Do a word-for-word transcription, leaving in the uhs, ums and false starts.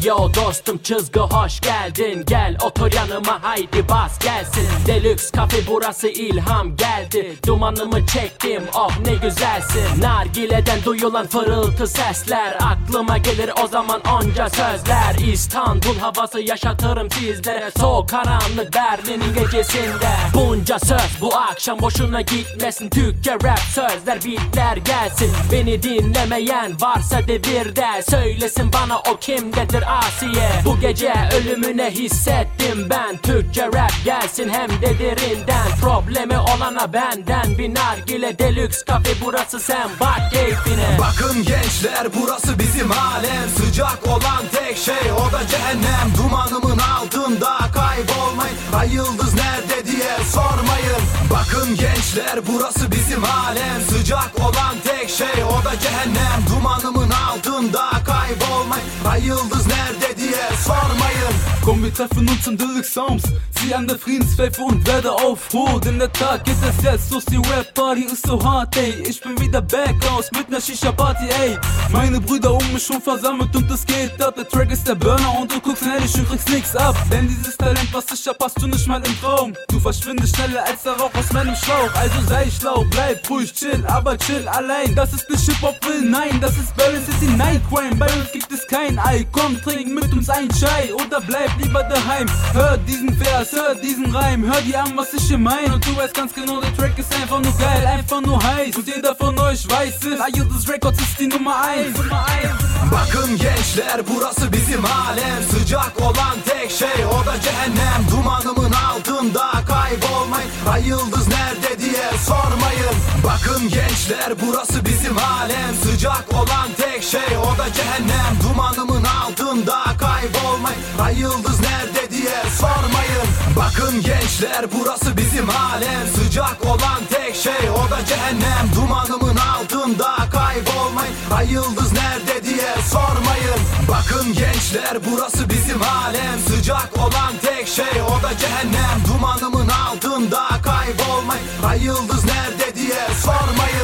Yo dostum çizgi hoş geldin. Gel otur yanıma haydi bas gelsin. Deluxe kafe burası ilham geldi. Dumanımı çektim oh ne güzelsin. Nargileden duyulan fırıltı sesler aklıma gelir o zaman onca sözler. İstanbul havası yaşatırım sizlere. Soğuk karanlık Berlin'in gecesinde. Bunca söz bu akşam boşuna gitmesin. Türkçe rap sözler beatler gelsin. Beni dinlemeyen varsa devirde söylesin bana o kimdedir Asiye. Bu gece ölümüne hissettim ben. Türkçe rap gelsin hem de derinden. Problemi olana benden bir nargile. Deluxe kafe burası sen bak keyfine. Bakın gençler burası bizim alem. Sıcak olan tek şey o da cehennem. Dumanımın altında kaybolmayın. Ay yıldız nerede diye sormayın. Bakın gençler burası bizim alem. Sıcak olan tek şey o da cehennem. Dumanımın altında kaybolmayın. Ay yıldız nerede diye sormayın. Komm, wir treffen uns in Deluxe Sounds. Sieh an der Friedenspfeife und werde auf Ruhe. Denn der Tag geht es jetzt los, die Rap-Party ist so hart, ey. Ich bin wieder back aus mit ner Shisha-Party, ey. Meine Brüder um mich schon versammelt und es geht ab. Der Track ist der Burner und du guckst ehrlich und kriegst nix ab. Denn dieses Talent, was ich hab, hast du nicht mal im Traum. Du verschwindest schneller als der Rauch aus meinem Schlauch. Also sei schlau, bleib ruhig, chill, aber chill allein. Das ist nicht Hip-Hop, will, nein, das ist Berlin City Night Crime. Bei uns gibt es kein Ei, komm, trink mit uns ein Chai oder bleib lieber daheim. Hör diesen Vers, hör diesen Reim, hör dir an, was ich hier mein. Und du weißt ganz genau, der Track ist einfach nur geil, einfach nur heiß. Und jeder von euch weiß es, Ay Yıldız Records ist die Nummer eins. Bakın gençler burası bizim alem. Sıcak olan tek şey o da cehennem. Dumanımın altında kaybolmayın. Ay yıldız nerede diye sormayın. Bakın gençler burası bizim alem. Sıcak olan tek şey o da cehennem. Dumanımın altında kaybolmayın. Ay yıldız nerede diye sormayın. Bakın gençler burası bizim alem. Sıcak olan tek şey o da cehennem. Dumanımın altında kaybolmayın. Ay yıldız nerede diye sormayın. Bakın gençler burası bizim alem. Sıcak olan tek şey o da cehennem. Dumanımın altında kaybolmayın. Ay yıldız nerede diye sormayın.